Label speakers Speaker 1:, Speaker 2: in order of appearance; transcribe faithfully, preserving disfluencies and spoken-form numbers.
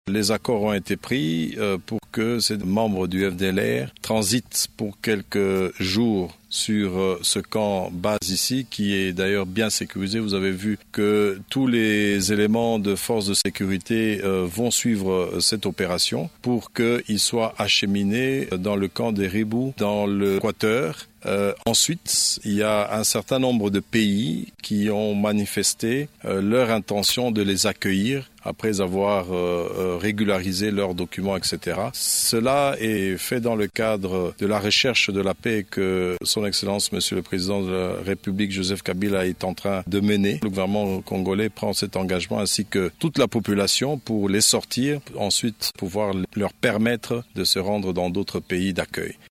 Speaker 1: Les accords ont été pris pour que ces membres du F D L R transitent pour quelques jours sur ce camp base ici, qui est d'ailleurs bien sécurisé. Vous avez vu que tous les éléments de force de sécurité vont suivre cette opération pour qu'ils soient acheminés dans le camp des Ribou, dans l'Équateur. Euh, ensuite, il y a un certain nombre de pays qui ont manifesté euh, leur intention de les accueillir après avoir euh, régularisé leurs documents, et cetera. Cela est fait dans le cadre de la recherche de la paix que Son Excellence, Monsieur le Président de la République, Joseph Kabila, est en train de mener. Le gouvernement congolais prend cet engagement ainsi que toute la population pour les sortir, ensuite pouvoir leur permettre de se rendre dans d'autres pays d'accueil.